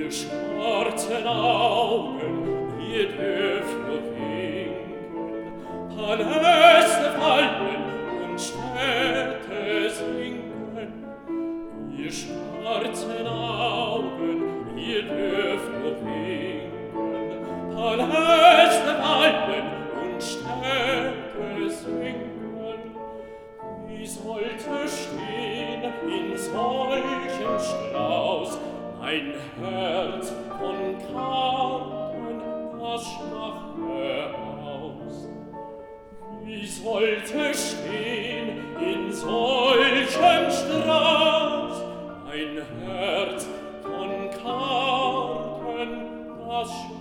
Ihr schwarzen Augen, ihr dürft nur winken, Paläste fallen und Städte sinken. Ihr schwarzen Augen, ihr dürft nur winken, Paläste fallen und Städte sinken. Wie sollte stehen in solchem Strauß mein Herz von Karten, das schwache aus? Wie sollte stehen in solchem Strauß mein Herz von Karten, das schwache